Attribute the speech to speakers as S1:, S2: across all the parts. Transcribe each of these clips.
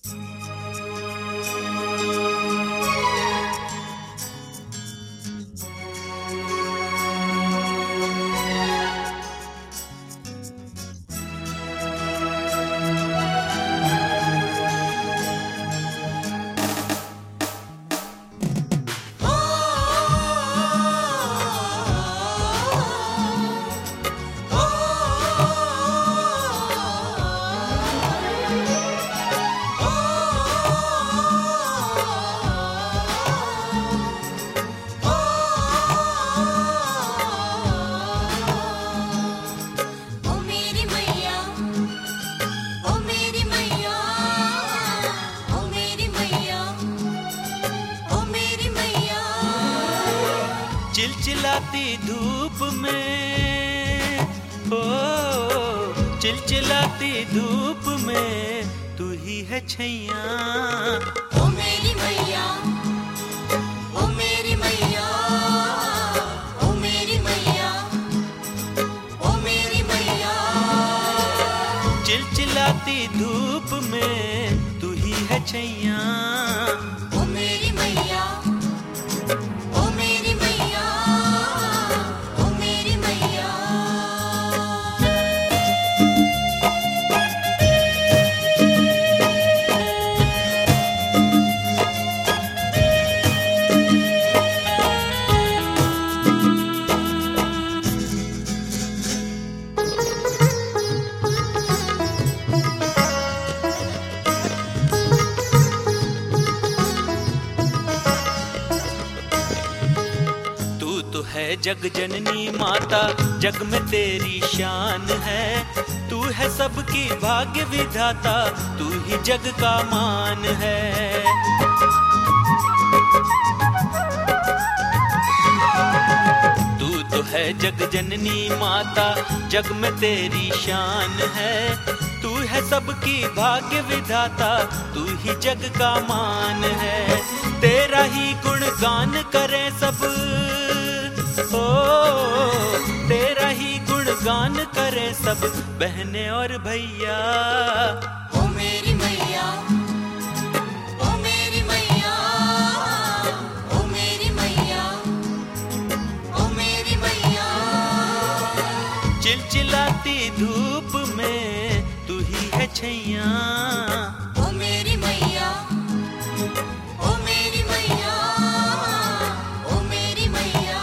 S1: चिलचिलाती धूप में, ओ चिलचिलाती धूप में तू ही है छैया।
S2: ओ मेरी मैया, ओ मेरी मैया, ओ मेरी मैया, ओ मेरी मैया।
S1: चिलचिलाती धूप में तू ही है छैया।
S2: ओ मेरी मैया, ओ मेरी मैया, ओ मेरी मैया।
S1: है जग जननी माता, जग में तेरी शान है। तू है सबकी भाग्य विधाता, तू ही जग का मान है। तू तो है जग जननी माता, जग में तेरी शान है। तू है सबकी भाग्य विधाता, तू ही जग का मान है। तेरा ही गुणगान करे सब, ओ तेरा ही गुणगान करे सब बहने और भैया।
S2: ओ मेरी मैया, ओ मेरी मैया, ओ मेरी मैया, ओ मेरी मैया।
S1: चिलचिलाती धूप में तू ही है छैया।
S2: ओ मेरी मैया, ओ मेरी मैया, ओ मेरी मैया।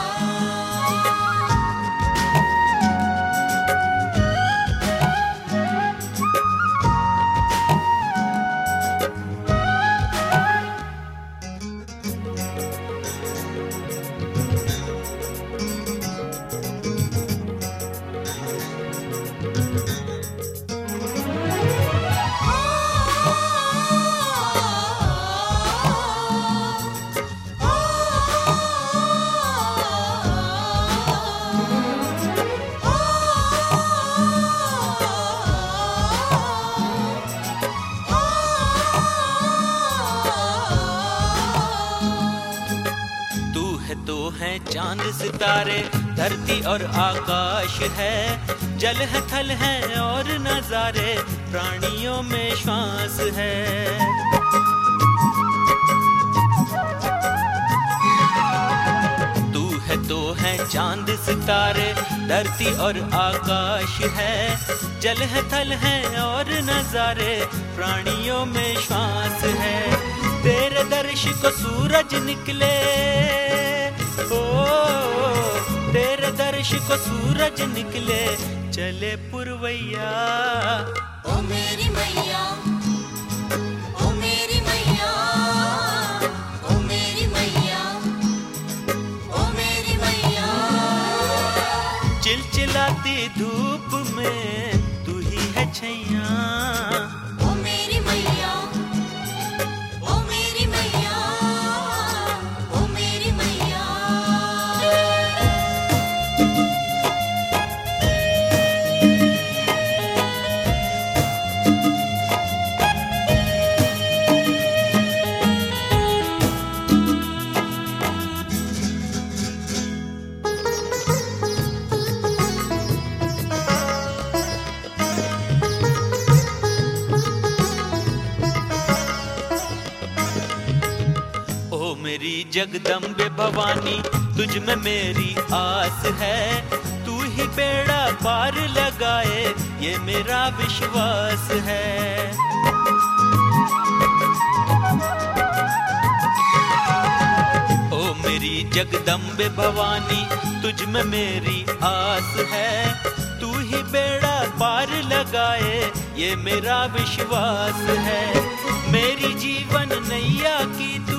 S1: तो है चांद सितारे, धरती और आकाश है। जल है थल है और नजारे, प्राणियों में श्वास है। तू है तो है चांद सितारे, धरती और आकाश है। जल है थल है और नजारे, प्राणियों में श्वास है। तेरे दर्श को सूरज निकले, ओ तेरे दर्श को सूरज निकले, चले पुरवैया।
S2: ओ मेरी मैया, ओ मेरी मैया, ओ मेरी मैया, ओ मेरी मैया।
S1: चिलचिलाती धूप में तू ही है छैया।
S2: ओ मेरी मैया, ओ मेरी मैया, ओ मेरी मैया।
S1: जगदम्बे भवानी तुझ में मेरी आस है, तू ही बेड़ा पार लगाए ये मेरा विश्वास है। ओ मेरी जगदम्बे भवानी तुझ में मेरी आस है, तू ही बेड़ा पार लगाए ये मेरा विश्वास है। मेरी जीवन नैया की तू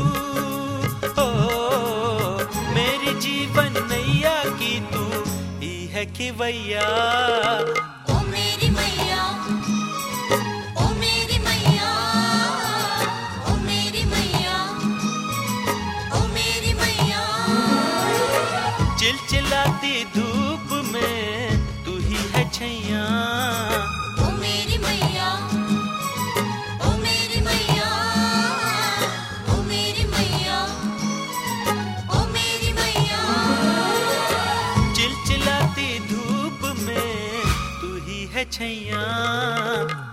S1: मेरी जीवन नैया की तू ही है खिवैया।
S2: ओ मेरी मैया, ओ मेरी मैया, ओ मेरी मैया, ओ मेरी मैया।
S1: चिलचिलाती धूप में तू ही है छैया।
S2: ओ मेरी मैया, ओ मेरी मैया, ओ मेरी मैया, ओ मेरी मैया।
S1: चिलचिलाती धूप में तू ही है छैया।